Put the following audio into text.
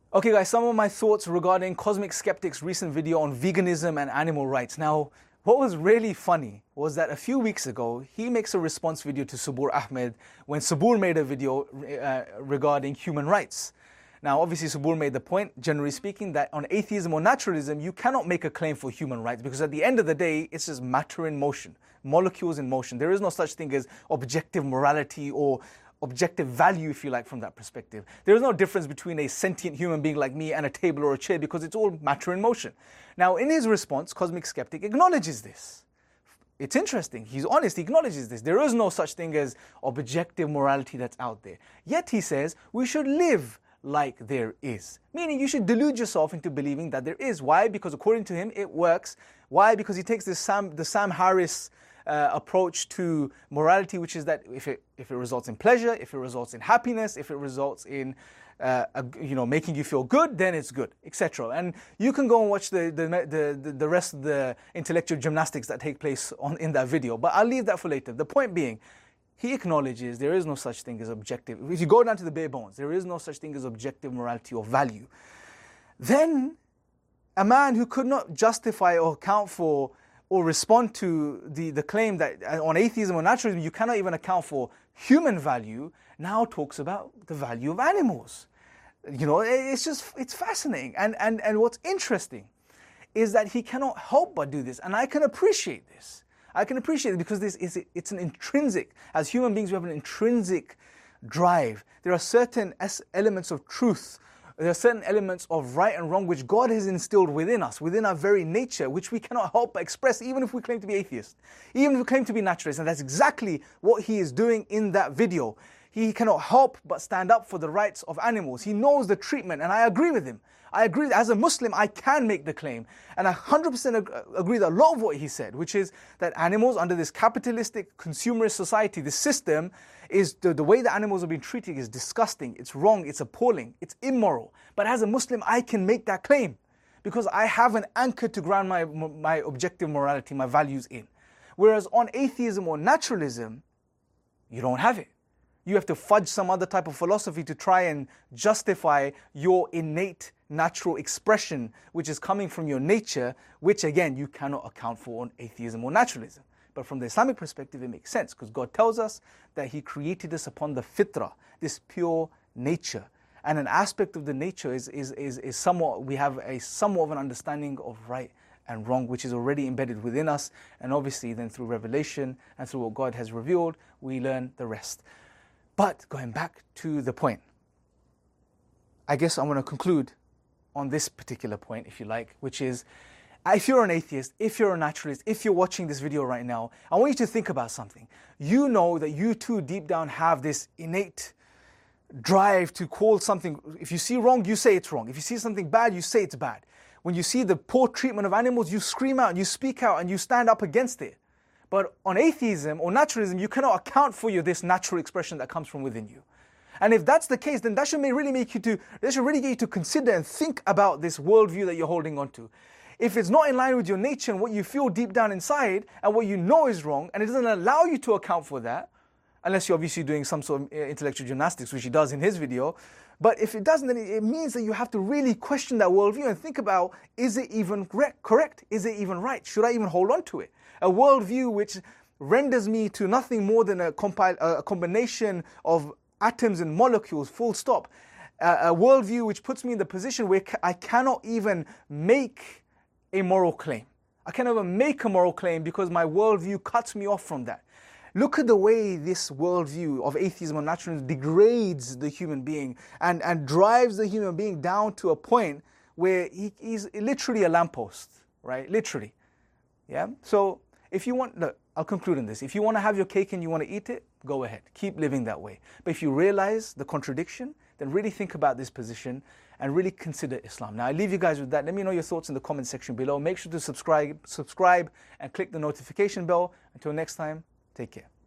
Okay guys, some of my thoughts regarding Cosmic Skeptic's recent video on veganism and animal rights. Now, what was really funny was that a few weeks ago, he makes a response video to Sabur Ahmed when Sabur made a video regarding human rights. Now, obviously, Sabur made the point, generally speaking, that on atheism or naturalism, you cannot make a claim for human rights because at the end of the day, it's just matter in motion, molecules in motion. There is no such thing as objective morality or objective value, if you like, from that perspective. There is no difference between a sentient human being like me and a table or a chair because it's all matter in motion. Now, in his response, Cosmic Skeptic acknowledges this. It's interesting. He's honest. He acknowledges this. There is no such thing as objective morality that's out there. Yet he says we should live like there is. Meaning you should delude yourself into believing that there is. Why? Because according to him, it works. Why? Because he takes the Sam Harris approach to morality, which is that if it results in pleasure, if it results in happiness, if it results in making you feel good, then it's good, etc. And you can go and watch the rest of the intellectual gymnastics that take place in that video. But I'll leave that for later. The point being, he acknowledges there is no such thing as objective. If you go down to the bare bones, there is no such thing as objective morality or value. Then a man who could not justify or account for or respond to the claim that on atheism or naturalism you cannot even account for human value, now talks about the value of animals. You know, it's fascinating. And what's interesting is that he cannot help but do this. And I can appreciate this. I can appreciate it because it's an intrinsic, as human beings we have an intrinsic drive. There are certain elements of truth, there are certain elements of right and wrong which God has instilled within us, within our very nature, which we cannot help but express even if we claim to be atheists, even if we claim to be naturalists. And that's exactly what he is doing in that video. He cannot help but stand up for the rights of animals. He knows the treatment, and I agree with him. I agree that as a Muslim, I can make the claim. And I 100% agree with a lot of what he said, which is that animals under this capitalistic, consumerist society, this system, is the way that animals are being treated is disgusting, it's wrong, it's appalling, it's immoral. But as a Muslim, I can make that claim because I have an anchor to ground my objective morality, my values in. Whereas on atheism or naturalism, you don't have it. You have to fudge some other type of philosophy to try and justify your innate natural expression, which is coming from your nature, which again, you cannot account for on atheism or naturalism. But from the Islamic perspective, it makes sense because God tells us that He created us upon the fitrah, this pure nature. And an aspect of the nature is somewhat, we have a somewhat of an understanding of right and wrong, which is already embedded within us. And obviously then through revelation and through what God has revealed, we learn the rest. But going back to the point, I guess I want to conclude on this particular point, if you like, which is, if you're an atheist, if you're a naturalist, if you're watching this video right now, I want you to think about something. You know that you too deep down have this innate drive to call something, if you see wrong, you say it's wrong. If you see something bad, you say it's bad. When you see the poor treatment of animals, you scream out, you speak out, and you stand up against it. But on atheism or naturalism, you cannot account for this natural expression that comes from within you. And if that's the case, then that should really get you to consider and think about this worldview that you're holding on to. If it's not in line with your nature and what you feel deep down inside and what you know is wrong, and it doesn't allow you to account for that, unless you're obviously doing some sort of intellectual gymnastics, which he does in his video, but if it doesn't, then it means that you have to really question that worldview and think about, is it even correct? Is it even right? Should I even hold on to it? A worldview which renders me to nothing more than a combination of atoms and molecules, full stop. A worldview which puts me in the position where I cannot even make a moral claim. I cannot even make a moral claim because my worldview cuts me off from that. Look at the way this worldview of atheism or naturalism degrades the human being and drives the human being down to a point where he's literally a lamppost, right? Literally. Yeah? So if you want, look, I'll conclude on this. If you want to have your cake and you want to eat it, go ahead. Keep living that way. But if you realize the contradiction, then really think about this position and really consider Islam. Now, I leave you guys with that. Let me know your thoughts in the comment section below. Make sure to subscribe and click the notification bell. Until next time, take care.